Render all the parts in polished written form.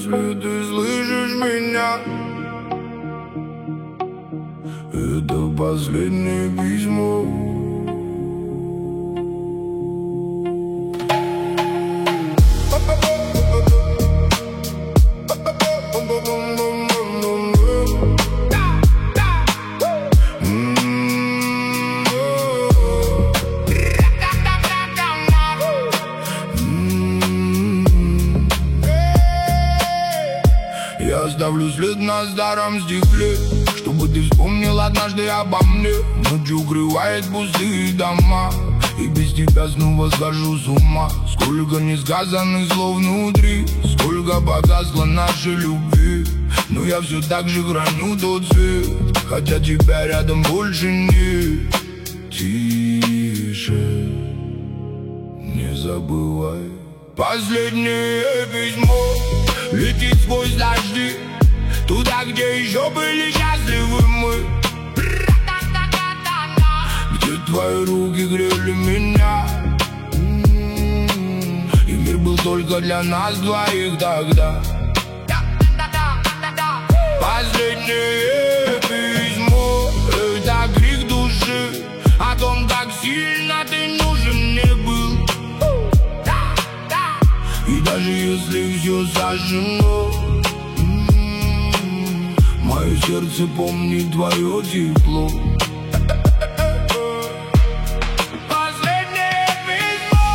Если ты слышишь меня, это последнее письмо. Я оставлю след на старом стекле, чтобы ты вспомнил однажды обо мне. Ночью укрывает пустые дома, и без тебя снова схожу с ума. Сколько несказанных слов внутри, сколько погасло нашей любви, но я все так же храню тот цвет, хотя тебя рядом больше нет. Тише, не забывай. Последнее письмо летит сквозь дожди, туда, где еще были счастливы мы, где твои руки грели меня, и мир был только для нас двоих тогда. Последнее письмо — это крик души о том, как сильно ты нужен мне был. И даже если все сожжено, мое сердце помнит твое тепло. Последнее письмо.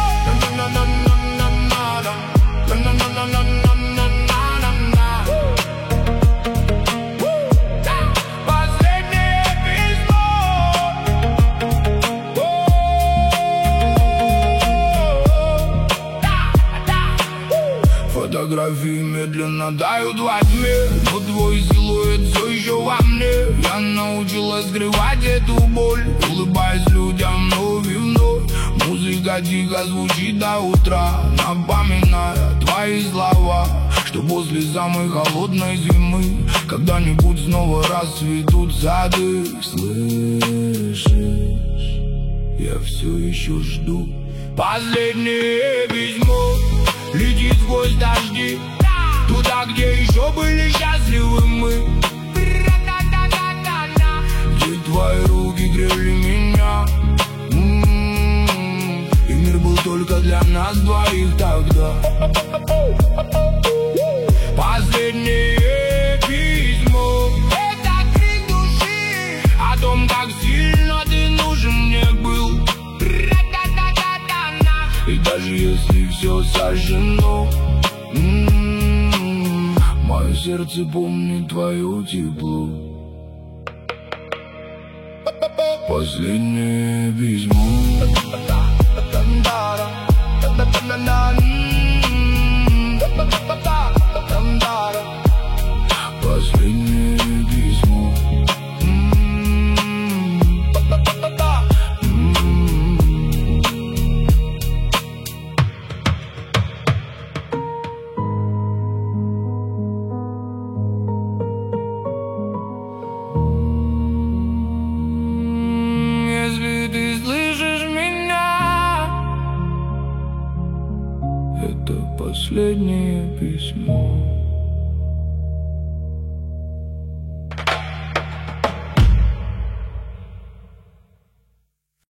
Последнее письмо. Фотографии медленно тают во тьме, но твой силуэт все еще во мне. Я научилась скрывать эту боль, улыбаясь людям вновь и вновь. Музыка тихо звучит до утра, напоминая твои слова, что после самой холодной зимы когда-нибудь снова расцветут сады. Слышишь, я все еще жду. Последнее письмо летит сквозь дожди, туда, где еще были счастливы мы, где твои руки грели меня, и мир был только для нас двоих тогда. Последнее письмо — это крик души о том, как сильно ты нужен мне был. И даже если все сожжено, мое сердце помнит твое тепло. Последнее письмо. Последнее письмо. Если ты слышишь меня, это последнее письмо.